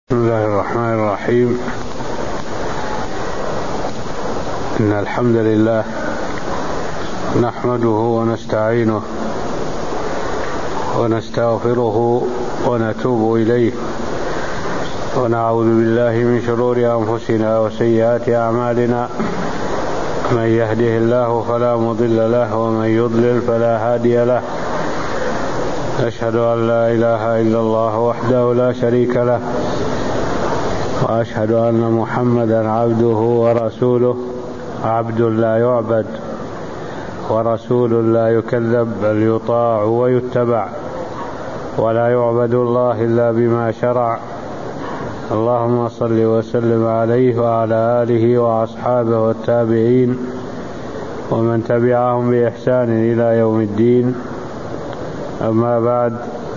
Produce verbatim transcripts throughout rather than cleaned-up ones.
بسم الله الرحمن الرحيم. إن الحمد لله نحمده ونستعينه ونستغفره ونتوب إليه ونعوذ بالله من شرور أنفسنا وسيئات أعمالنا، من يهده الله فلا مضل له ومن يضلل فلا هادي له. أشهد أن لا إله إلا الله وحده لا شريك له، وأشهد أن محمدا عبده ورسوله، عبد لا يعبد ورسول لا يكذب، بل يطاع ويتبع، ولا يعبد الله إلا بما شرع. اللهم صل وسلم عليه وعلى آله وأصحابه والتابعين ومن تبعهم بإحسان إلى يوم الدين. أما بعد،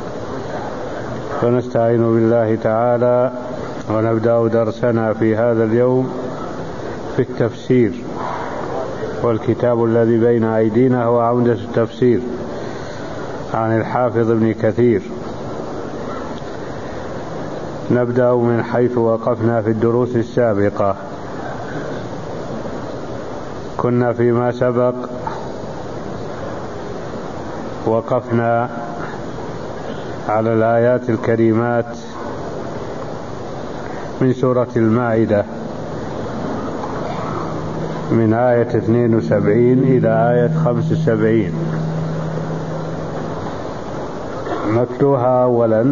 فنستعين بالله تعالى ونبدأ درسنا في هذا اليوم في التفسير، والكتاب الذي بين أيدينا هو عمدة التفسير عن الحافظ ابن كثير. نبدأ من حيث وقفنا في الدروس السابقة. كنا فيما سبق وقفنا على الآيات الكريمات من سورة المائدة، من آية اثنين وسبعين إلى آية خمس وسبعين. نتلوها أولا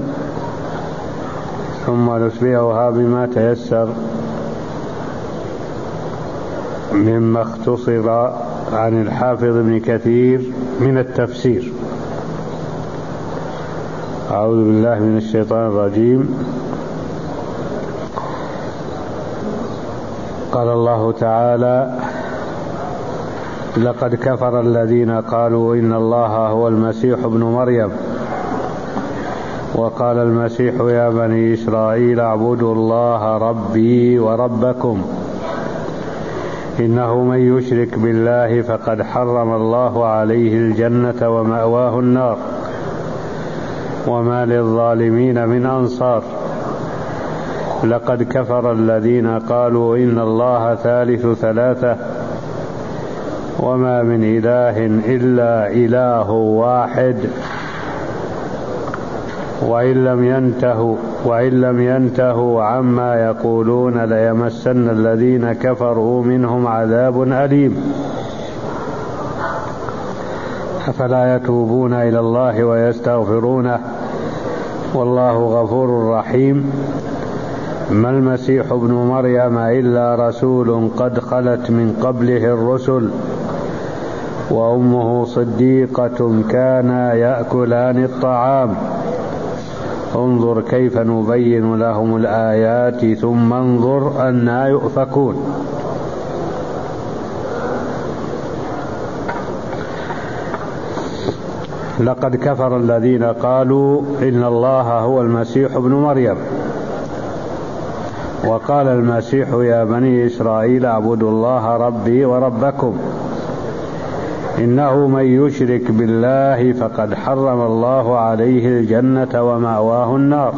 ثم نتبعها بما تيسر مما اختصر عن الحافظ ابن كثير من التفسير. أعوذ بالله من الشيطان الرجيم. قال الله تعالى: لقد كفر الذين قالوا إن الله هو المسيح ابن مريم، وقال المسيح يا بني إسرائيل اعبدوا الله ربي وربكم، إنه من يشرك بالله فقد حرم الله عليه الجنة ومأواه النار، وما للظالمين من أنصار. لقد كفر الذين قالوا إن الله ثالث ثلاثة، وما من إله إلا إله واحد، وإن لم ينتهوا وإن لم ينتهوا عما يقولون ليمسن الذين كفروا منهم عذاب أليم. أفلا يتوبون إلى الله ويستغفرونه والله غفور رحيم. ما المسيح ابن مريم إلا رسول قد خلت من قبله الرسل، وأمه صديقة كانا يأكلان الطعام. انظر كيف نبين لهم الآيات ثم انظر أنى يؤفكون. لقد كفر الذين قالوا إن الله هو المسيح ابن مريم، وقال المسيح يا بني إسرائيل اعبدوا الله ربي وربكم، إنه من يشرك بالله فقد حرم الله عليه الجنة ومأواه النار،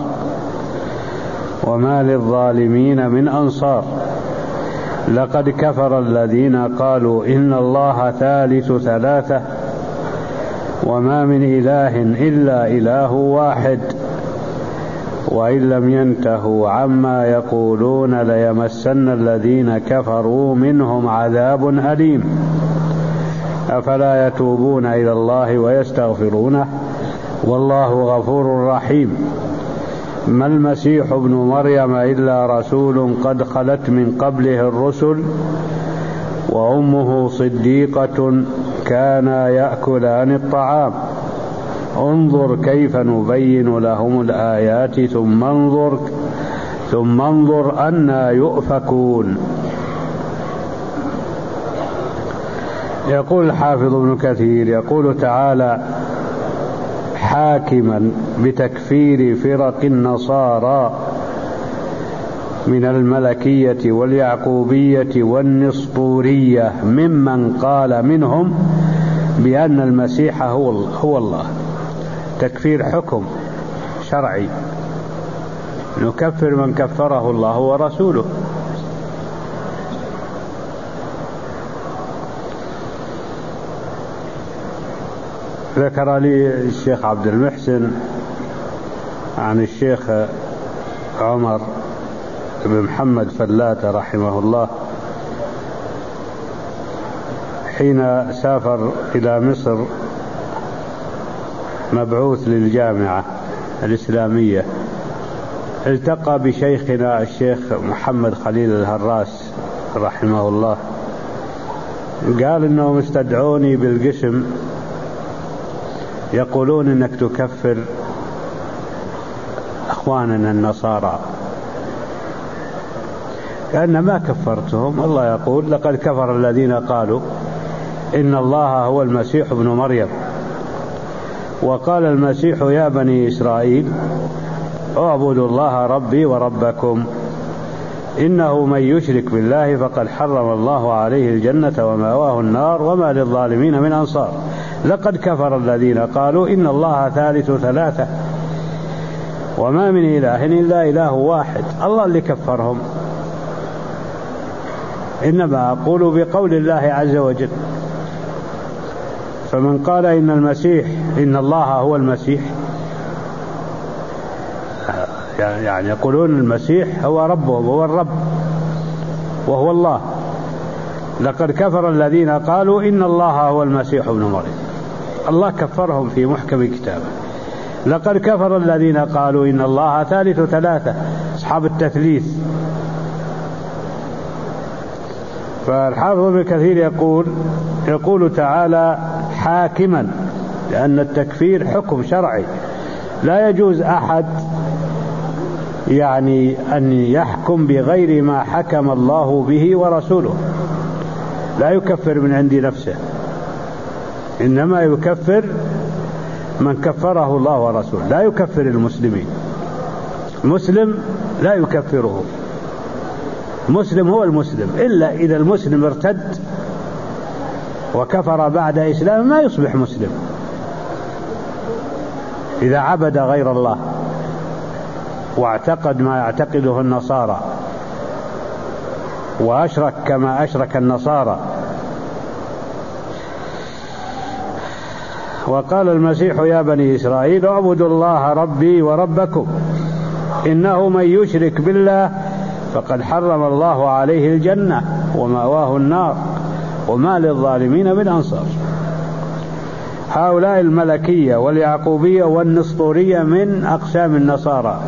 وما للظالمين من أنصار. لقد كفر الذين قالوا إن الله ثالث ثلاثة، وما من إله إلا إله واحد، وإن لم ينتهوا عما يقولون ليمسن الذين كفروا منهم عذاب أليم. أفلا يتوبون إلى الله ويستغفرونه والله غفور رحيم. ما المسيح ابن مريم إلا رسول قد خلت من قبله الرسل، وأمه صديقة كانا يأكلان الطعام. انظر كيف نبين لهم الآيات ثم انظر ثم انظر أنى يؤفكون. يقول الحافظ ابن كثير يقول تعالى حاكما بتكفير فرق النصارى من الملكية واليعقوبية والنسطورية ممن قال منهم بأن المسيح هو الله. تكفير حكم شرعي نكفر من كفره الله ورسوله. ذكر لي الشيخ عبد المحسن عن الشيخ عمر بن محمد فلاتة رحمه الله حين سافر إلى مصر مبعوث للجامعة الإسلامية، التقى بشيخنا الشيخ محمد خليل الهراس رحمه الله، قال إنهم استدعوني بالقسم يقولون إنك تكفر أخواننا النصارى. كأن ما كفرتهم، الله يقول لقد كفر الذين قالوا إن الله هو المسيح ابن مريم، وقال المسيح يا بني إسرائيل اعبدوا الله ربي وربكم إنه من يشرك بالله فقد حرم الله عليه الجنة ومأواه النار وما للظالمين من أنصار. لقد كفر الذين قالوا إن الله ثالث ثلاثة وما من إله إلا إله واحد. الله اللي كفرهم، إنما أقول بقول الله عز وجل. فمن قال إن المسيح إن الله هو المسيح، يعني يقولون المسيح هو ربهم، هو الرب وهو الله. لقد كفر الذين قالوا إن الله هو المسيح ابن مريم، الله كفرهم في محكم كتابه. لقد كفر الذين قالوا إن الله ثالث ثلاثة، أصحاب التثليث. فالحافظ ابن كثير يقول يقول تعالى حاكما، لأن التكفير حكم شرعي، لا يجوز أحد يعني أن يحكم بغير ما حكم الله به ورسوله. لا يكفر من عند نفسه، إنما يكفر من كفره الله ورسوله. لا يكفر المسلمين، مسلم لا يكفره، مسلم هو المسلم، إلا إذا المسلم ارتد وكفر بعد إسلام ما يصبح مسلم. إذا عبد غير الله واعتقد ما يعتقده النصارى وأشرك كما أشرك النصارى. وقال المسيح يا بني إسرائيل اعبدوا الله ربي وربكم إنه من يشرك بالله فقد حرم الله عليه الجنة ومأواه النار وما للظالمين من أنصار. هؤلاء الملكية واليعقوبية والنسطورية من أقسام النصارى،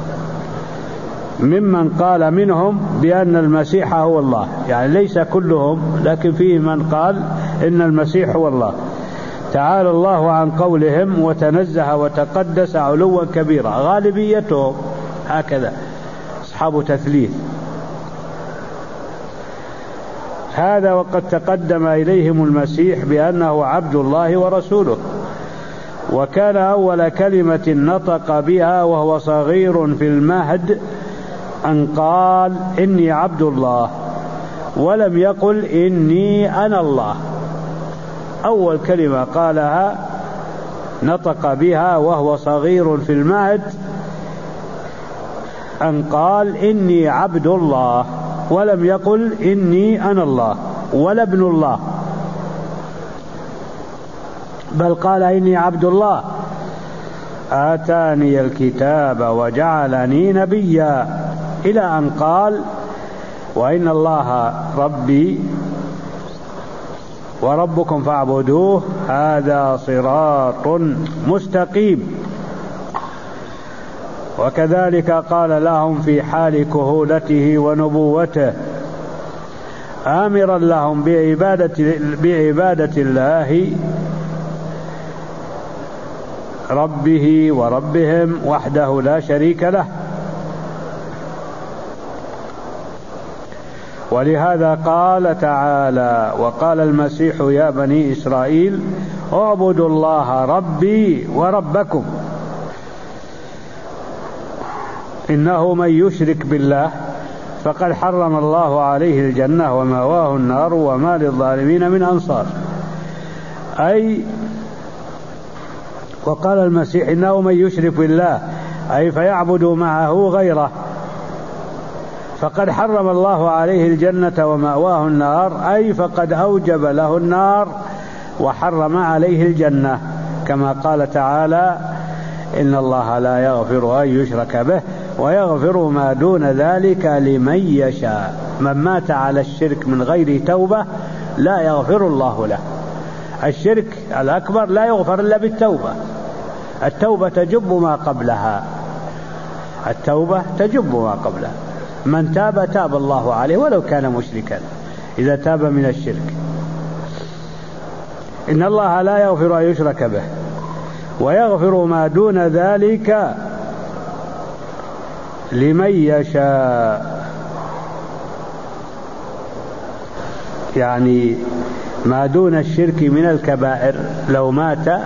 ممن قال منهم بأن المسيح هو الله، يعني ليس كلهم لكن فيه من قال إن المسيح هو الله. تعالى الله عن قولهم وتنزه وتقدس علوا كبيرا. غالبيتهم هكذا، أصحاب تثليث. هذا وقد تقدم إليهم المسيح بأنه عبد الله ورسوله، وكان أول كلمة نطق بها وهو صغير في المهد أن قال إني عبد الله، ولم يقل إني أنا الله. أول كلمة قالها نطق بها وهو صغير في المهد أن قال إني عبد الله، ولم يقل إني أنا الله ولا ابن الله، بل قال إني عبد الله آتاني الكتاب وجعلني نبيا، إلى أن قال وإن الله ربي وربكم فاعبدوه هذا صراط مستقيم. وكذلك قال لهم في حال كهولته ونبوته آمرا لهم بعبادة, بعبادة الله ربه وربهم وحده لا شريك له. ولهذا قال تعالى وقال المسيح يا بني إسرائيل اعبدوا الله ربي وربكم إنه من يشرك بالله فقد حرم الله عليه الجنة ومأواه النار وما للظالمين من أنصار. أي وقال المسيح إنه من يشرك بالله أي فيعبد معه غيره، فقد حرم الله عليه الجنة ومأواه النار، أي فقد أوجب له النار وحرم عليه الجنة، كما قال تعالى: إن الله لا يغفر أن يشرك به ويغفر ما دون ذلك لمن يشاء. من مات على الشرك من غير توبة لا يغفر الله له. الشرك الأكبر لا يغفر إلا بالتوبة، التوبة تجب ما قبلها، التوبة تجب ما قبلها. من تاب تاب الله عليه ولو كان مشركا إذا تاب من الشرك. إن الله لا يغفر أن يشرك به ويغفر ما دون ذلك لمن يشاء، يعني ما دون الشرك من الكبائر لو مات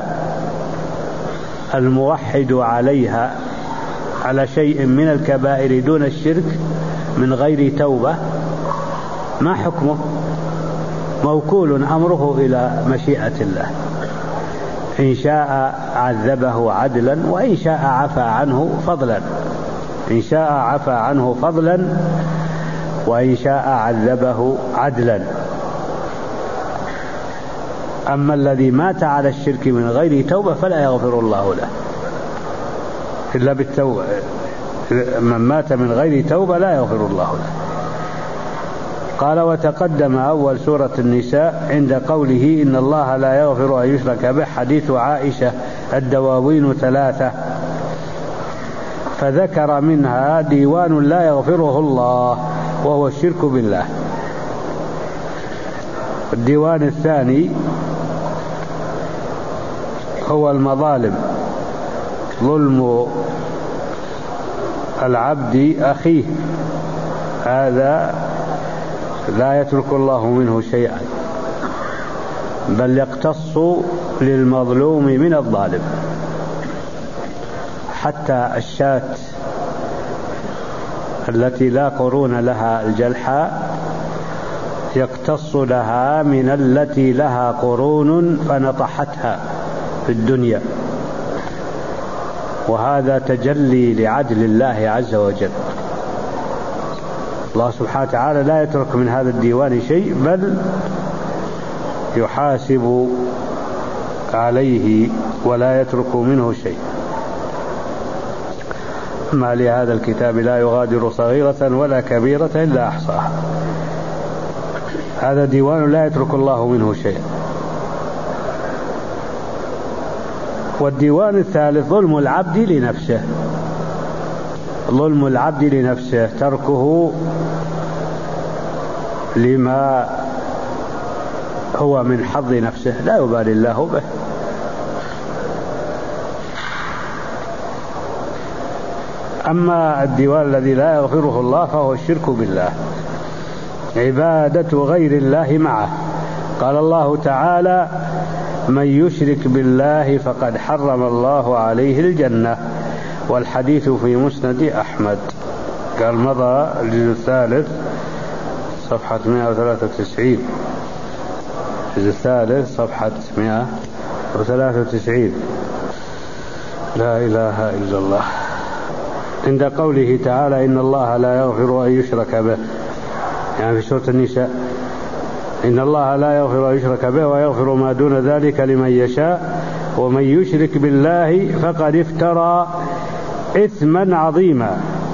الموحد عليها على شيء من الكبائر دون الشرك من غير توبة ما حكمه؟ موكول أمره إلى مشيئة الله، إن شاء عذبه عدلا وإن شاء عفى عنه فضلا، إن شاء عفى عنه فضلا وإن شاء عذبه عدلا. أما الذي مات على الشرك من غير توبة فلا يغفر الله له إلا بالتوبة. من مات من غير توبة لا يغفر الله له. قال: وتقدم أول سورة النساء عند قوله: إن الله لا يغفر أن يشرك به حديث عائشة الدواوين ثلاثة، فذكر منها ديوان لا يغفره الله وهو الشرك بالله. الديوان الثاني هو المظالم، ظلم العبد أخيه، هذا لا يترك الله منه شيئا بل يقتص للمظلوم من الظالم. حتى الشاة التي لا قرون لها الجلحاء يقتص لها من التي لها قرون فنطحتها في الدنيا، وهذا تجلي لعدل الله عز وجل. الله سبحانه وتعالى لا يترك من هذا الديوان شيء بل يحاسب عليه ولا يترك منه شيء. ما لهذا الكتاب لا يغادر صغيرة ولا كبيرة إلا أحصاها. هذا ديوان لا يترك الله منه شيء. والديوان الثالث ظلم العبد لنفسه، ظلم العبد لنفسه، تركه لما هو من حظ نفسه لا يبالي الله به. أما الديوان الذي لا يغفره الله فهو الشرك بالله، عبادة غير الله معه. قال الله تعالى: من يشرك بالله فقد حرم الله عليه الجنة، والحديث في مسند أحمد. قال مضى الجزء الثالث صفحة مئة وثلاثة وتسعين، الجزء الثالث صفحة مئة وثلاثة وتسعين. لا إله إلا الله. عند قوله تعالى: إن الله لا يغفر أن يشرك به، يعني في سورة النساء: إن الله لا يغفر أن يشرك به ويغفر ما دون ذلك لمن يشاء ومن يشرك بالله فقد افترى إثما عظيما.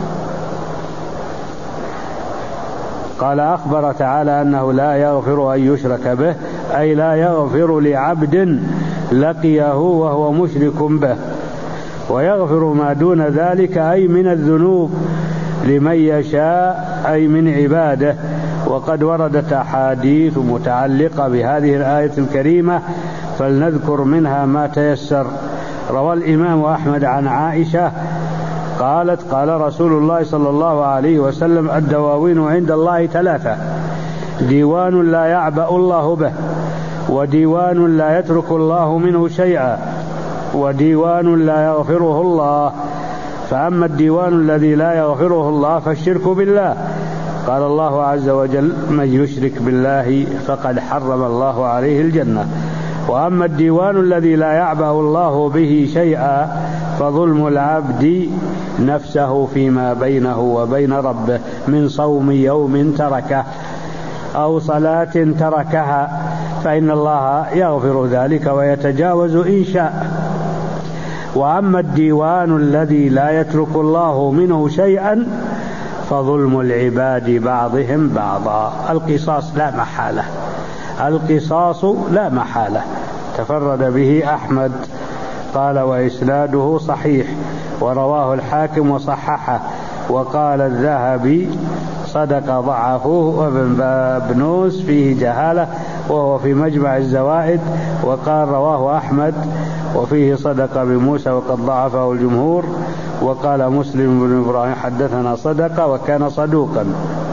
قال: أخبر تعالى أنه لا يغفر أن يشرك به، أي لا يغفر لعبد لقيه وهو مشرك به، ويغفر ما دون ذلك أي من الذنوب لمن يشاء أي من عباده. وقد وردت أحاديث متعلقة بهذه الآية الكريمة فلنذكر منها ما تيسر. روى الإمام أحمد عن عائشة قالت: قال رسول الله صلى الله عليه وسلم: الدواوين عند الله ثلاثة: ديوان لا يعبأ الله به، وديوان لا يترك الله منه شيئا، وديوان لا يغفره الله. فأما الديوان الذي لا يغفره الله فالشرك بالله، قال الله عز وجل: من يشرك بالله فقد حرم الله عليه الجنة. وأما الديوان الذي لا يعبأ الله به شيئا فظلم العبد نفسه فيما بينه وبين ربه من صوم يوم تركه أو صلاة تركها، فإن الله يغفر ذلك ويتجاوز إن شاء. وأما الديوان الذي لا يترك الله منه شيئا فظلم العباد بعضهم بعضا. القصاص لا محالة، القصاص لا محالة. تفرد به أحمد قال وإسناده صحيح، ورواه الحاكم وصححه، وقال الذهبي صدق ضعفوه، وابن بابنوس فيه جهالة وهو في مجمع الزوائد، وقال رواه أحمد وفيه صدق بموسى وقد ضعفه الجمهور، وقال مسلم بن إبراهيم حدثنا صدق وكان صدوقا.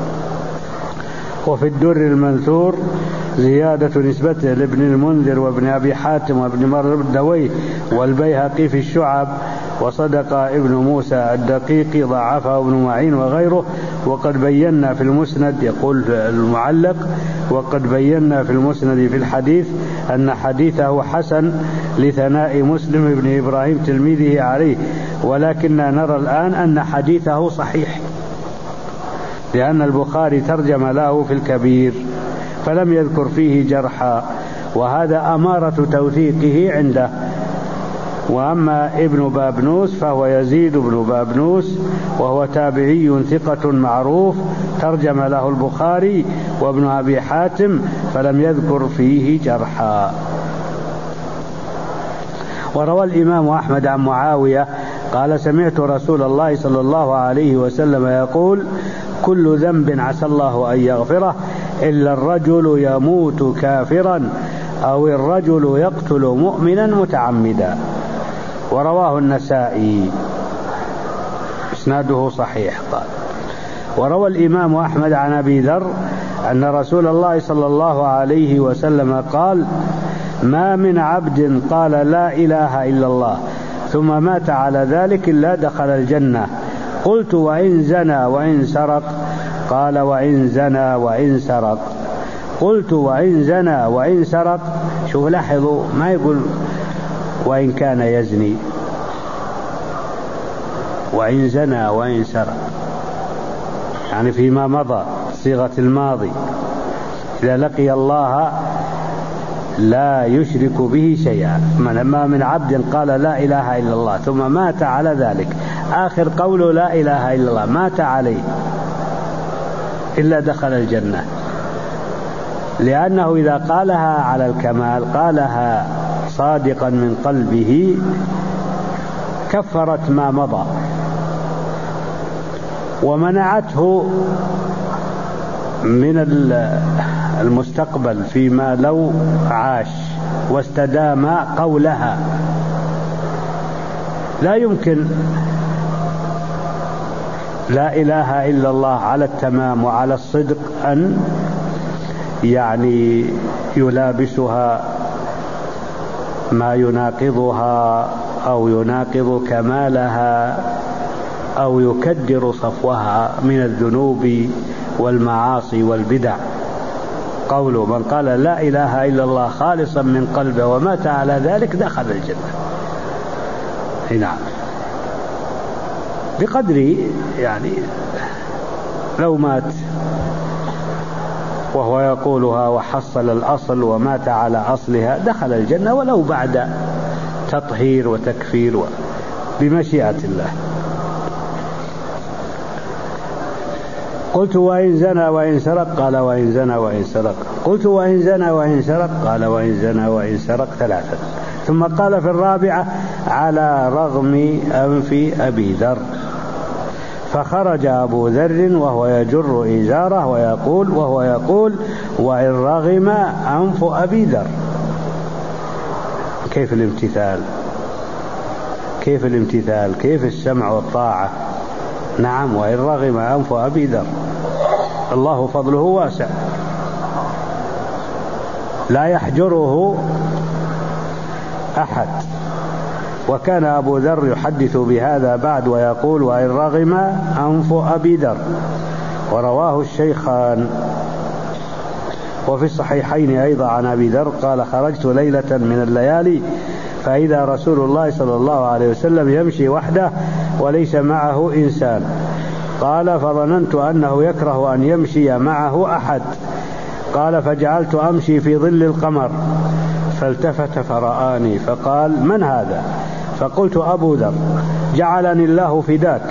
وفي الدر المنثور زيادة نسبته لابن المنذر وابن أبي حاتم وابن مردويه والبيهقي في الشعب، وصدق ابن موسى الدقيقي ضعفه ابن معين وغيره. وقد بينا في المسند، يقول المعلق، وقد بينا في المسند في الحديث أن حديثه حسن لثناء مسلم بن إبراهيم تلميذه عليه، ولكننا نرى الآن أن حديثه صحيح، لأن البخاري ترجم له في الكبير فلم يذكر فيه جرحا، وهذا أمارة توثيقه عنده. وأما ابن بابنوس فهو يزيد بن بابنوس، وهو تابعي ثقة معروف، ترجم له البخاري وابن أبي حاتم فلم يذكر فيه جرحا. وروى الإمام أحمد عن معاوية قال سمعت رسول الله صلى الله عليه وسلم يقول كل ذنب عسى الله أن يغفره إلا الرجل يموت كافرا أو الرجل يقتل مؤمنا متعمدا. ورواه النسائي إسناده صحيح. قال وروى الإمام أحمد عن أبي ذر أن رسول الله صلى الله عليه وسلم قال ما من عبد قال لا إله إلا الله ثم مات على ذلك إلا دخل الجنة. قلت وإن زنى وإن سرق؟ قال وإن زنى وإن سرق. قلت وإن زنى وإن سرق؟ شوف لاحظوا، ما يقول وإن كان يزني، وإن زنى وإن سرق، يعني فيما مضى صيغة الماضي. إذا لقي الله لا يشرك به شيئا. ما من عبد قال لا إله إلا الله ثم مات على ذلك، آخر قوله لا إله إلا الله، مات عليه، إلا دخل الجنة، لأنه إذا قالها على الكمال، قالها صادقا من قلبه، كفرت ما مضى ومنعته من المستقبل فيما لو عاش واستدام قولها. لا يمكن لا إله إلا الله على التمام وعلى الصدق أن يعني يلابسها ما يناقضها أو يناقض كمالها أو يكدر صفوها من الذنوب والمعاصي والبدع. قوله من قال لا إله إلا الله خالصا من قلبه ومات على ذلك دخل الجنة. نعم، بقدر يعني لو مات وهو يقولها وحصل الأصل ومات على أصلها دخل الجنة، ولو بعد تطهير وتكفير بمشيئة الله. قلت وإن زنى وإن سرق؟ قال وإن زنى وإن سرق. قلت وإن زنى وإن سرق؟ قال وإن زنى وإن سرق ثلاثة. ثم قال في الرابعة على رغم أنف أبي ذر. فخرج أبو ذر وهو يجر إزاره ويقول وهو يقول وإن رغم أنف أبي ذر. كيف الامتثال؟ كيف الامتثال؟ كيف السمع والطاعة؟ نعم، وإن رغم أنف أبي ذر. الله فضله واسع لا يحجره أحد. وكان أبو ذر يحدث بهذا بعد ويقول وإن رغم أنف أبي ذر. ورواه الشيخان. وفي الصحيحين أيضا عن أبي ذر قال خرجت ليلة من الليالي فإذا رسول الله صلى الله عليه وسلم يمشي وحده وليس معه إنسان. قال فظننت أنه يكره أن يمشي معه أحد. قال فجعلت أمشي في ظل القمر فالتفت فرآني فقال من هذا؟ فقلت أبو ذر. جعلني الله فداك.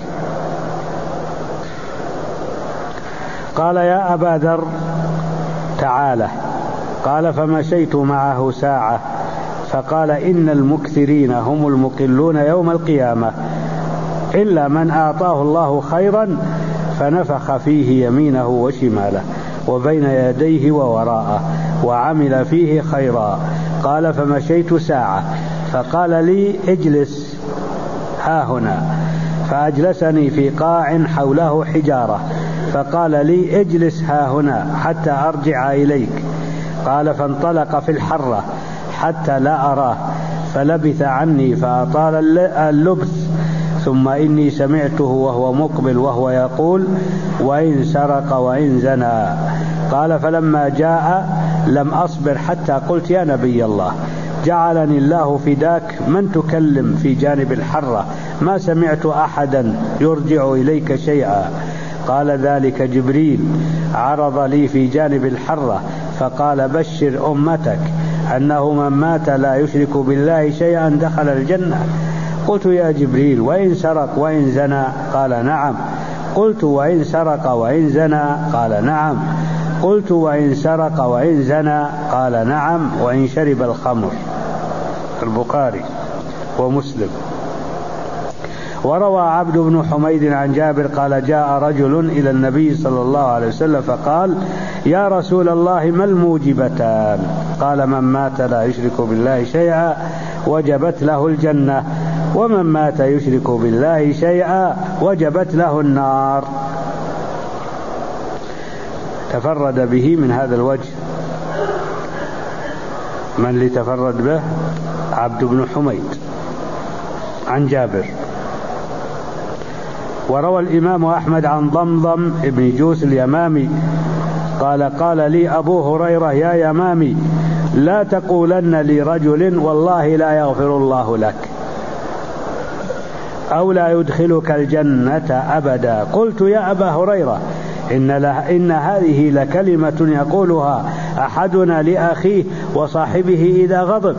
قال يا أبا ذر تعالى. قال فمشيت معه ساعة فقال إن المكثرين هم المقلون يوم القيامة إلا من أعطاه الله خيرا فنفخ فيه يمينه وشماله وبين يديه ووراءه وعمل فيه خيرا. قال فمشيت ساعة فقال لي اجلس ها هنا فأجلسني في قاع حوله حجارة فقال لي اجلس ها هنا حتى أرجع إليك. قال فانطلق في الحرة حتى لا أراه فلبث عني فأطال اللبث ثم إني سمعته وهو مقبل وهو يقول وإن سرق وإن زنى. قال فلما جاء لم أصبر حتى قلت يا نبي الله جعلني الله فداك من تكلم في جانب الحرة ما سمعت أحدا يرجع إليك شيئا. قال ذلك جبريل عرض لي في جانب الحرة فقال بشر أمتك أنه من مات لا يشرك بالله شيئا دخل الجنة. قلت يا جبريل وإن سرق وإن زنى؟ قال نعم. قلت وإن سرق وإن زنى؟ قال نعم. قلت وإن سرق وإن زنى؟ قال نعم. وإن شرب الخمر. البخاري ومسلم. وروى عبد بن حميد عن جابر قال جاء رجل إلى النبي صلى الله عليه وسلم فقال يا رسول الله ما الموجبتان؟ قال من مات لا يشرك بالله شيئا وجبت له الجنة ومن مات يشرك بالله شيئا وجبت له النار. تفرد به من هذا الوجه. من اللي تفرد به؟ عبد بن حميد عن جابر. وروى الإمام أحمد عن ضمضم ابن جوس اليمامي قال قال لي أبو هريرة يا يمامي لا تقولن لرجل والله لا يغفر الله لك أو لا يدخلك الجنة أبدا. قلت يا أبا هريرة إن, إن هذه لكلمة يقولها أحدنا لأخيه وصاحبه إذا غضب،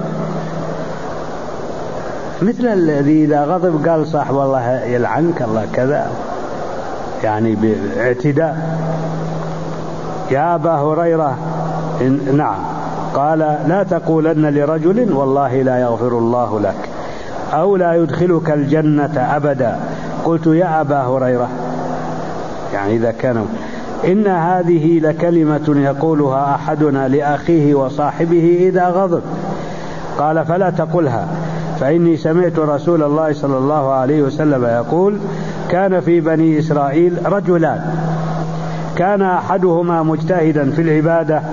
مثل الذي إذا غضب قال صاحب الله يلعنك الله كذا، يعني باعتداء. يا أبا هريرة نعم. قال لا تقولن لرجل والله لا يغفر الله لك أو لا يدخلك الجنة أبدا. قلت يا أبا هريرة، يعني إذا كان إن هذه لكلمة يقولها أحدنا لأخيه وصاحبه إذا غضب. قال فلا تقلها فإني سمعت رسول الله صلى الله عليه وسلم يقول كان في بني إسرائيل رجلان كان أحدهما مجتهدا في العبادة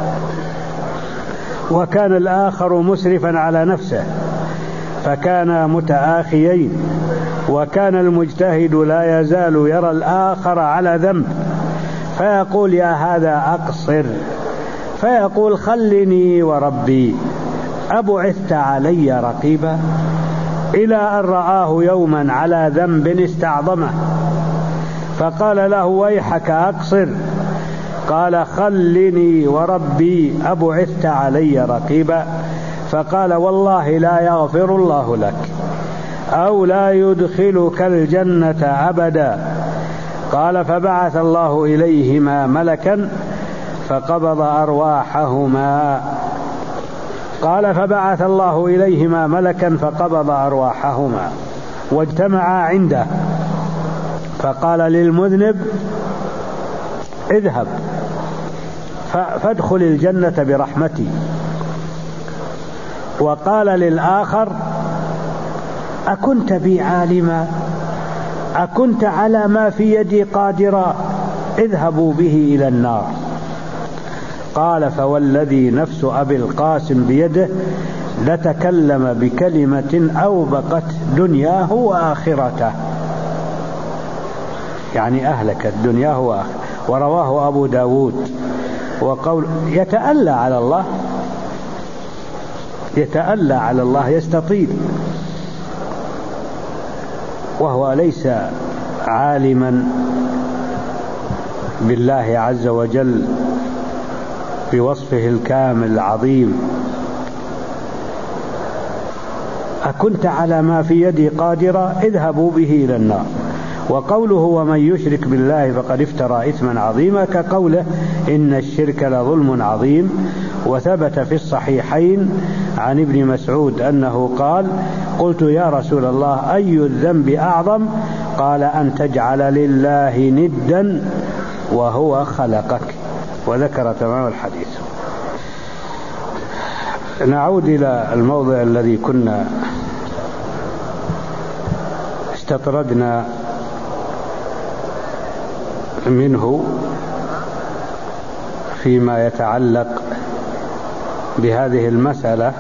وكان الآخر مسرفا على نفسه فكانا متآخيين، وكان المجتهد لا يزال يرى الآخر على ذنب فيقول يا هذا أقصر، فيقول خلني وربي أبعثت علي رقيبا، إلى أن رآه يوما على ذنب استعظمه فقال له ويحك أقصر، قال خلني وربي أبعثت علي رقيبا، فقال والله لا يغفر الله لك أو لا يدخلك الجنة أبدا. قال فبعث الله إليهما ملكا فقبض أرواحهما قال فبعث الله إليهما ملكا فقبض أرواحهما واجتمعا عنده فقال للمذنب اذهب فادخل الجنة برحمتي، وقال للآخر أكنت بي عالما أكنت على ما في يدي قادرا اذهبوا به إلى النار. قال فوالذي نفس أبي القاسم بيده لتكلم بكلمة أوبقت دنياه وآخرته، يعني أهلكت دنياه وآخرته. ورواه أبو داود. وقول يتألى على الله يتألى على الله، يستطيل، وهو ليس عالما بالله عز وجل بوصفه الكامل العظيم. أكنت على ما في يدي قادرا اذهبوا به إلى النار. وقوله ومن يشرك بالله فقد افترى إثما عظيما كقوله إن الشرك لظلم عظيم. وثبت في الصحيحين عن ابن مسعود أنه قال قلت يا رسول الله أي الذنب أعظم؟ قال أن تجعل لله ندا وهو خلقك، وذكر تمام الحديث. نعود إلى الموضع الذي كنا استطردنا منه فيما يتعلق بهذه المسألة،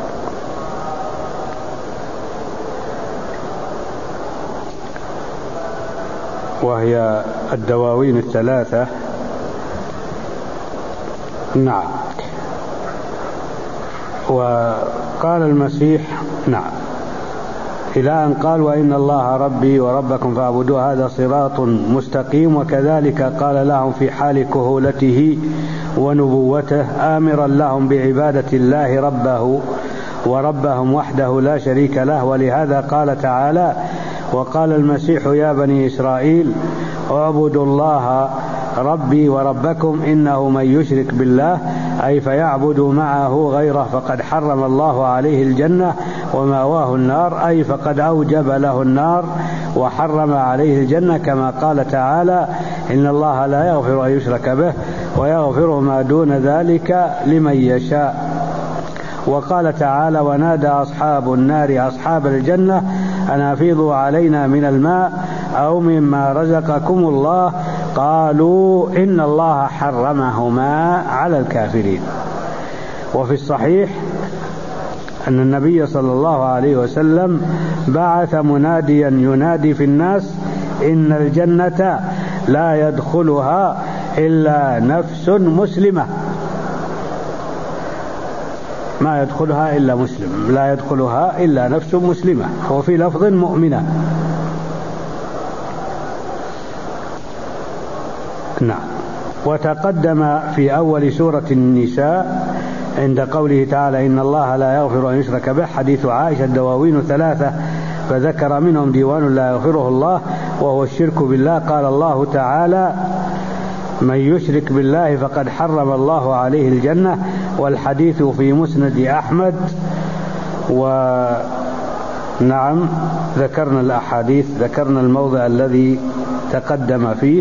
وهي الدواوين الثلاثة. نعم. وقال المسيح نعم إلى أن قال وإن الله ربي وربكم فاعبدوه هذا صراط مستقيم. وكذلك قال لهم في حال كهولته ونبوته آمرا لهم بعبادة الله ربه وربهم وحده لا شريك له. ولهذا قال تعالى وقال المسيح يا بني إسرائيل اعبدوا الله ربي وربكم إنه من يشرك بالله أي فيعبد معه غيره فقد حرم الله عليه الجنة ومأواه النار، أي فقد أوجب له النار وحرم عليه الجنة، كما قال تعالى إن الله لا يغفر أن يشرك به ويغفر ما دون ذلك لمن يشاء. وقال تعالى ونادى أصحاب النار أصحاب الجنة أن أفيضوا علينا من الماء أو مما رزقكم الله قالوا إن الله حرمهما على الكافرين. وفي الصحيح أن النبي صلى الله عليه وسلم بعث مناديا ينادي في الناس إن الجنة لا يدخلها إلا نفس مسلمة، ما يدخلها إلا مسلم، لا يدخلها إلا نفس مسلمة، وفي لفظ مؤمنة. نعم. وتقدم في أول سورة النساء عند قوله تعالى إن الله لا يغفر أن يشرك به حديث عائشة الدواوين ثلاثة فذكر منهم ديوان لا يغفره الله وهو الشرك بالله. قال الله تعالى من يشرك بالله فقد حرم الله عليه الجنة، والحديث في مسند أحمد. ونعم ذكرنا الأحاديث، ذكرنا الموضع الذي تقدم فيه.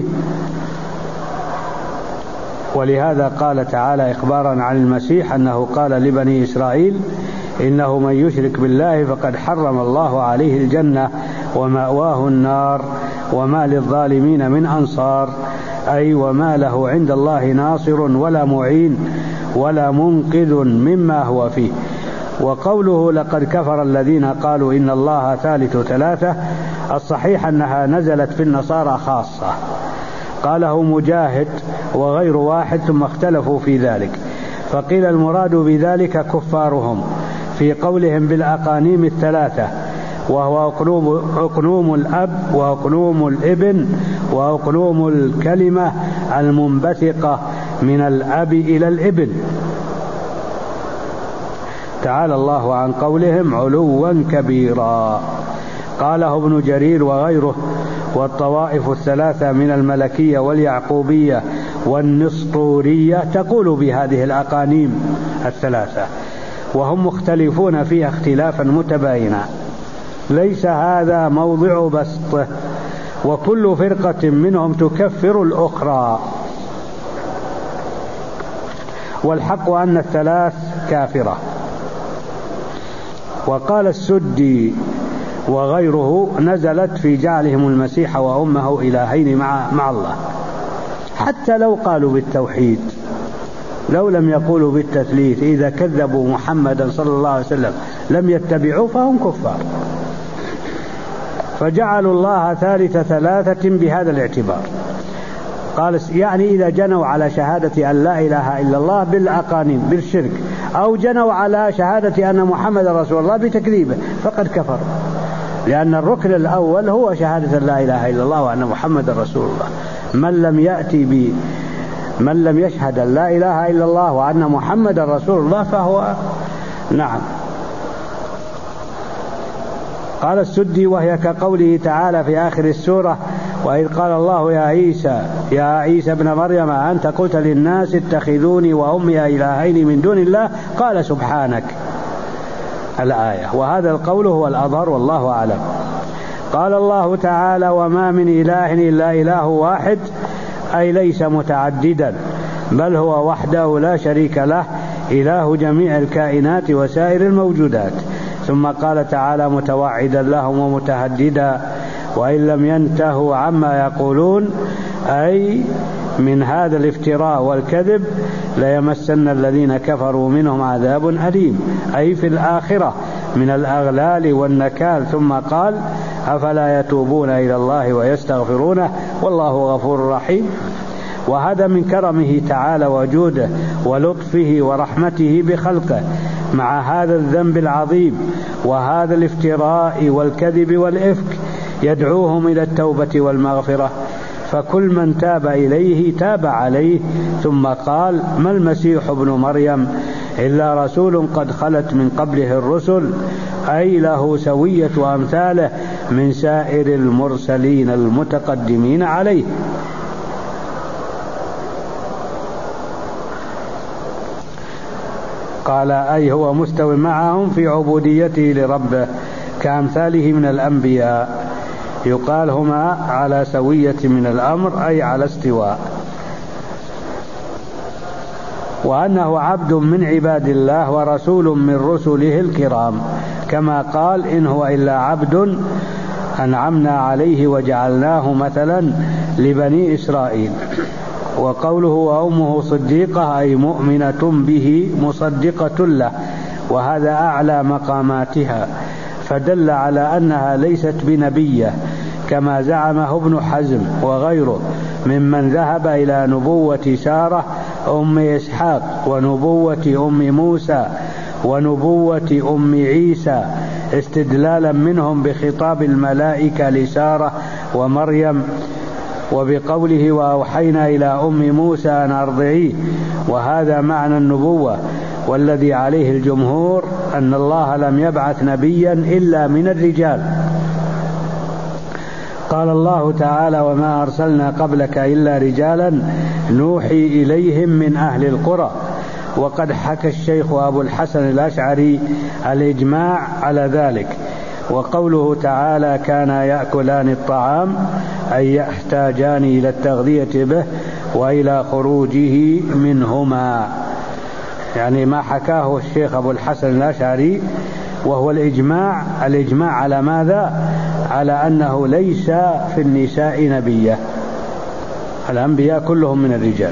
ولهذا قال تعالى إخبارا عن المسيح أنه قال لبني إسرائيل إنه من يشرك بالله فقد حرم الله عليه الجنة ومأواه النار وما للظالمين من أنصار، أي وما له عند الله ناصر ولا معين ولا منقذ مما هو فيه. وقوله لقد كفر الذين قالوا إن الله ثالث ثلاثة، الصحيح أنها نزلت في النصارى خاصة، قاله مجاهد وغير واحد ثم اختلفوا في ذلك، فقيل المراد بذلك كفارهم في قولهم بالأقانيم الثلاثة، وهو أقنوم الأب وأقنوم الابن وأقنوم الكلمة المنبثقة من الأب إلى الابن. تعالى الله عن قولهم علوا كبيرا. قاله ابن جرير وغيره. والطوائف الثلاثة من الملكية واليعقوبية والنسطورية تقول بهذه الأقانيم الثلاثة، وهم مختلفون فيها اختلافا متباينا، ليس هذا موضع بسطه، وكل فرقة منهم تكفر الأخرى، والحق أن الثلاث كافرة. وقال السدي وغيره نزلت في جعلهم المسيح وأمه إلهين مع, مع الله، حتى لو قالوا بالتوحيد، لو لم يقولوا بالتثليث، إذا كذبوا محمدا صلى الله عليه وسلم لم يتبعوا فهم كفار، فجعلوا الله ثالث ثلاثة بهذا الاعتبار. قال يعني إذا جنوا على شهادة أن لا إله إلا الله بالأقانيم بالشرك، أو جنوا على شهادة أن محمد رسول الله بتكذيبه فقد كفر، لأن الركن الأول هو شهادة لا إله إلا الله وأن محمد رسول الله. من لم يأتي ب من لم يشهد لا إله إلا الله وأن محمد رسول الله فهو نعم. قال السدي وهي كقوله تعالى في آخر السورة: وإذ قال الله يا عيسى يا عيسى ابن مريم أنت قلت للناس اتخذوني وأمي إلهين من دون الله قال سبحانك، الآية. وهذا القول هو الأظهر والله أعلم. قال الله تعالى: وما من إله إلا إله واحد، أي ليس متعددا بل هو وحده لا شريك له إله جميع الكائنات وسائر الموجودات. ثم قال تعالى متوعدا لهم ومتهددا: وإن لم ينتهوا عما يقولون، أي من هذا الافتراء والكذب ليمسن الذين كفروا منهم عذاب أليم، أي في الآخرة من الأغلال والنكال. ثم قال: أفلا يتوبون إلى الله ويستغفرونه والله غفور رحيم. وهذا من كرمه تعالى وجوده ولطفه ورحمته بخلقه، مع هذا الذنب العظيم وهذا الافتراء والكذب والإفك يدعوهم إلى التوبة والمغفرة، فكل من تاب إليه تاب عليه. ثم قال: ما المسيح ابن مريم إلا رسول قد خلت من قبله الرسل، أي له سوية أمثاله من سائر المرسلين المتقدمين عليه. قال: أي هو مستوى معهم في عبوديته لربه كأمثاله من الأنبياء، يقال هما على سوية من الأمر، أي على استواء. وأنه عبد من عباد الله ورسول من رسله الكرام، كما قال: إن هو إلا عبد أنعمنا عليه وجعلناه مثلا لبني إسرائيل. وقوله وأمه صديقة، أي مؤمنة به مصدقة له، وهذا أعلى مقاماتها، فدل على أنها ليست بنبية كما زعمه ابن حزم وغيره ممن ذهب إلى نبوة سارة أم إسحاق ونبوة أم موسى ونبوة أم عيسى، استدلالا منهم بخطاب الملائكة لسارة ومريم، وبقوله وأوحينا إلى أم موسى أن أرضعيه. وهذا معنى النبوة، والذي عليه الجمهور أن الله لم يبعث نبيا إلا من الرجال. قال الله تعالى: وما أرسلنا قبلك إلا رجالا نوحي إليهم من أهل القرى. وقد حكى الشيخ أبو الحسن الأشعري الإجماع على ذلك. وقوله تعالى: كان يأكلان الطعام، أي يحتاجان إلى التغذية به وإلى خروجه منهما، يعني ما حكاه الشيخ أبو الحسن الأشعري، وهو الإجماع الإجماع على ماذا؟ على أنه ليس في النساء نبية، الأنبياء كلهم من الرجال.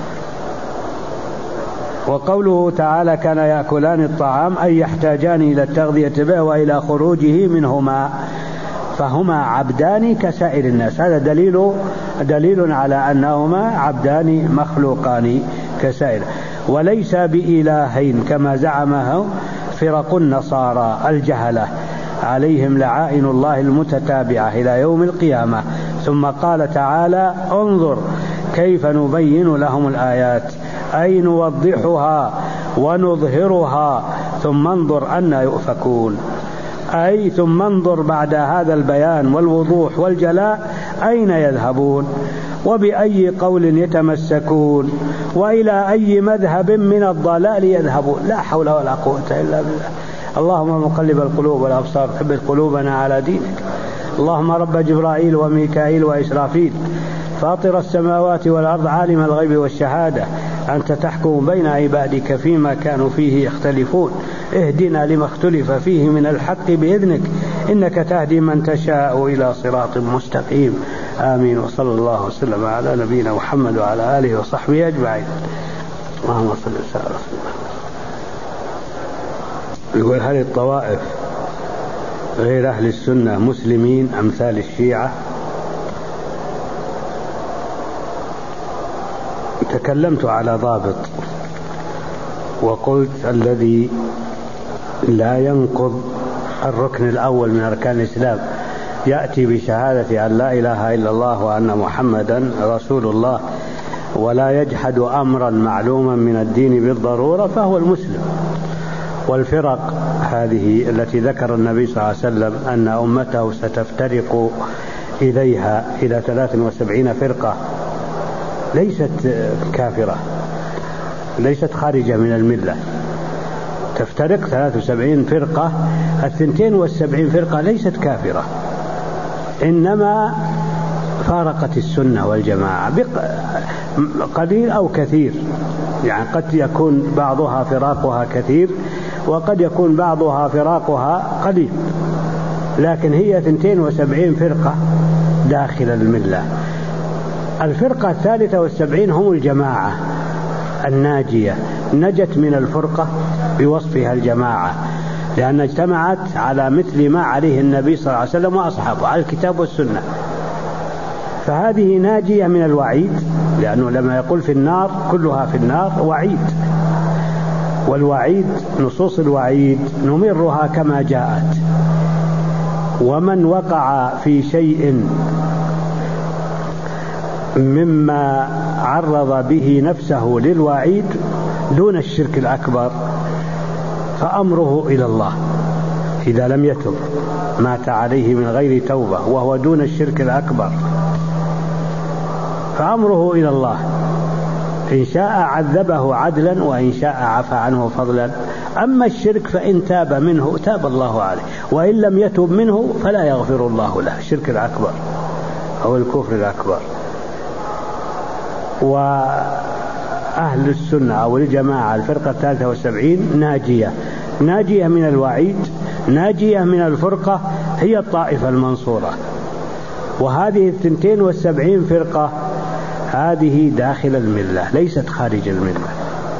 وقوله تعالى: كان يأكلان الطعام، أي يحتاجان إلى التغذية به وإلى خروجه منهما، فهما عبدان كسائر الناس. هذا دليل دليل على أنهما عبدان مخلوقان كسائر، وليس بإلهين كما زعمه فرق النصارى الجهلة عليهم لعائن الله المتتابعة إلى يوم القيامة. ثم قال تعالى: انظر كيف نبين لهم الآيات، أي نوضحها ونظهرها، ثم انظر أن يؤفكون، أي ثم انظر بعد هذا البيان والوضوح والجلاء أين يذهبون، وبأي قول يتمسكون، وإلى أي مذهب من الضلال يذهبون. لا حول ولا قوة إلا بالله. اللهم مقلب القلوب والأبصار ثبت قلوبنا على دينك. اللهم رب جبرائيل وميكائيل وإسرافيل، فاطر السماوات والأرض، عالم الغيب والشهادة، أنت تحكم بين عبادك فيما كانوا فيه يختلفون، اهدنا لما اختلف فيه من الحق بإذنك، إنك تهدي من تشاء إلى صراط مستقيم. آمين. وصلى الله وسلم على نبينا محمد وعلى آله وصحبه أجمعين. اللهم صل وسلم على رسول الله. يقول: هل الطوائف غير أهل السنة مسلمين أمثال الشيعة؟ تكلمت على ضابط وقلت الذي لا ينقض الركن الأول من أركان الإسلام يأتي بشهادة أن لا إله إلا الله وأن محمدا رسول الله ولا يجحد أمرا معلوما من الدين بالضرورة فهو المسلم. والفرق هذه التي ذكر النبي صلى الله عليه وسلم أن أمته ستفترق إليها إلى ثلاث وسبعين فرقة ليست كافرة، ليست خارجة من الملة. تفترق ثلاث وسبعين فرقة، الثنتين والسبعين فرقة ليست كافرة، إنما فارقت السنة والجماعة قليل أو كثير، يعني قد يكون بعضها فراقها كثير وقد يكون بعضها فراقها قليل، لكن هي ثنتين وسبعين فرقة داخل الملة. الفرقة الثالثة والسبعين هم الجماعة الناجية، نجت من الفرقة بوصفها الجماعة، لأن اجتمعت على مثل ما عليه النبي صلى الله عليه وسلم وأصحابه على الكتاب والسنة، فهذه ناجية من الوعيد، لأنه لما يقول في النار كلها في النار وعيد، والوعيد نصوص الوعيد نمرها كما جاءت. ومن وقع في شيء مما عرض به نفسه للوعيد دون الشرك الأكبر فأمره إلى الله، إذا لم يتب مات عليه من غير توبة وهو دون الشرك الأكبر فأمره إلى الله، إن شاء عذبه عدلا وإن شاء عفى عنه فضلا. أما الشرك فإن تاب منه تاب الله عليه، وإن لم يتب منه فلا يغفر الله له، الشرك الأكبر أو الكفر الأكبر. وأهل السنة أو الجماعة الفرقة الثالثة والسبعين ناجية، ناجية من الوعيد، ناجية من الفرقة، هي الطائفة المنصورة. وهذه الثنتين والسبعين فرقة هذه داخل الملة ليست خارج الملة،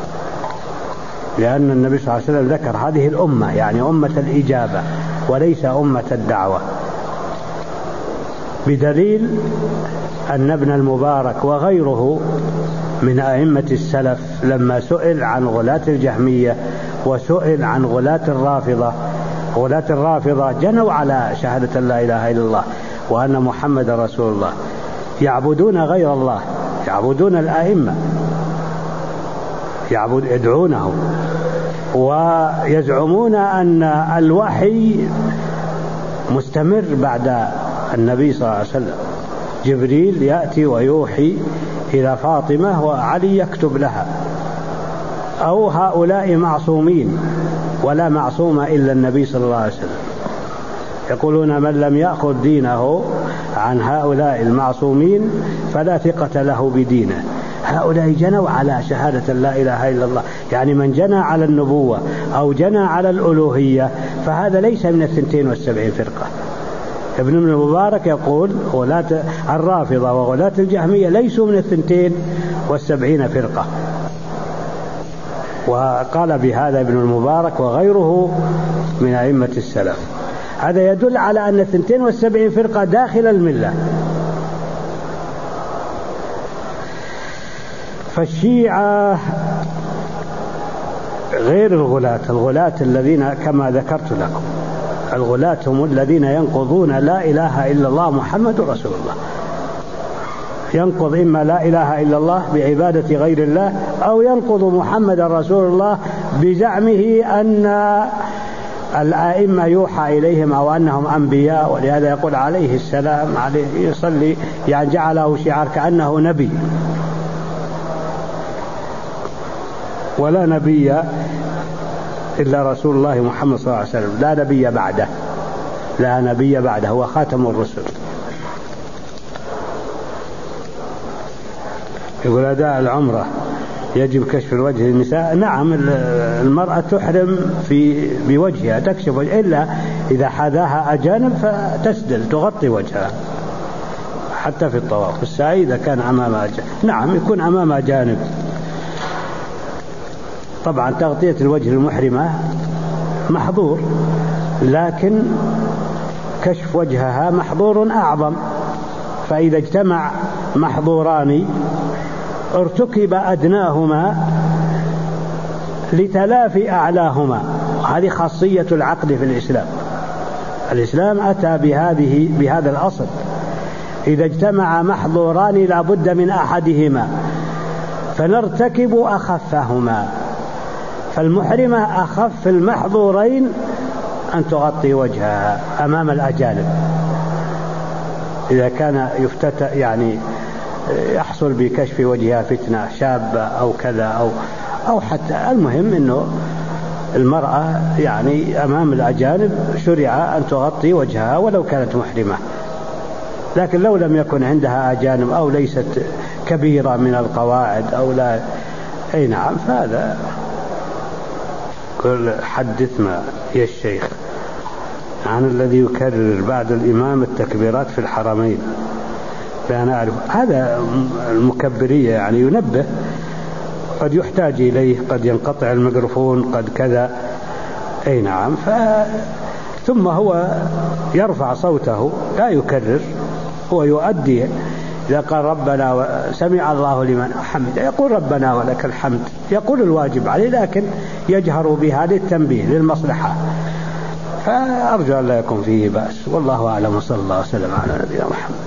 لأن النبي صلى الله عليه وسلم ذكر هذه الأمة يعني أمة الإجابة وليس أمة الدعوة، بدليل أن ابن المبارك وغيره من أئمة السلف لما سئل عن غلاة الجهمية وسئل عن غلاة الرافضة، غلاة الرافضة جنوا على شهادة لا إله إلا الله وأن محمد رسول الله، يعبدون غير الله، يعبدون الآئمة، يعبد يدعونه، ويزعمون أن الوحي مستمر بعد النبي صلى الله عليه وسلم، جبريل يأتي ويوحي إلى فاطمة وعلي يكتب لها، أو هؤلاء معصومين ولا معصوم إلا النبي صلى الله عليه وسلم. يقولون من لم يأخذ دينه عن هؤلاء المعصومين فلا ثقة له بدينه. هؤلاء جنوا على شهادة لا إله إلا الله، يعني من جنى على النبوة أو جنى على الألوهية فهذا ليس من الثنتين والسبعين فرقة. ابن المبارك يقول غلاة الرافضة وغلاة الجهمية ليسوا من الثنتين والسبعين فرقة، وقال بهذا ابن المبارك وغيره من أئمة السلف. هذا يدل على أن الثنتين والسبعين فرقة داخل الملة. فالشيعة غير الغلاة، الغلاة الذين كما ذكرت لكم، الغلاة هم الذين ينقضون لا إله إلا الله محمد رسول الله، ينقض إما لا إله إلا الله بعبادة غير الله أو ينقض محمد رسول الله بزعمه أن الآئمة يوحى إليهم أو أنهم أنبياء، ولهذا يقول عليه السلام عليه يصلي يعني جعله شعار كأنه نبي، ولا نبي إلا رسول الله محمد صلى الله عليه وسلم، لا نبي بعده، لا نبي بعده، هو خاتم الرسل. يقول أداء العمرة يجب كشف الوجه للنساء. نعم، المرأة تحرم في بوجهها، تكشف وجهها، إلا إذا حذاها أجانب فتسدل تغطي وجهها حتى في الطواف. السعي إذا كان أمامها أجانب، نعم يكون أمامها أجانب. طبعا تغطية الوجه المحرمة محظور، لكن كشف وجهها محظور أعظم، فإذا اجتمع محظوران ارتكب أدناهما لتلافي أعلاهما. هذه خاصية العقد في الإسلام. الإسلام أتى بهذه بهذا الأصل: إذا اجتمع محظوران لا بد من أحدهما فنرتكب أخفهما. فالمحرمة أخف المحظورين أن تغطي وجهها أمام الأجانب إذا كان يفتت يعني يحصل بكشف وجهها فتنة شابة أو كذا أو أو حتى المهم إنه المرأة يعني أمام الأجانب شرع أن تغطي وجهها ولو كانت محرمة. لكن لو لم يكن عندها أجانب أو ليست كبيرة من القواعد أو لا، أي نعم، فهذا. قل حدثنا يا الشيخ عن الذي يكرر بعد الإمام التكبيرات في الحرمين. لا نعرف هذا المكبرية، يعني ينبه، قد يحتاج إليه، قد ينقطع الميكروفون، قد كذا. أي نعم. ف... ثم هو يرفع صوته لا يكرر، هو يؤدي. إذا قال ربنا و... سمع الله لمن حمده يقول ربنا ولك الحمد، يقول الواجب عليه، لكن يجهر بهذا التنبيه للمصلحة. فأرجو أن لا يكون فيه بأس، والله أعلم، وصلى الله وسلم على نبينا محمد.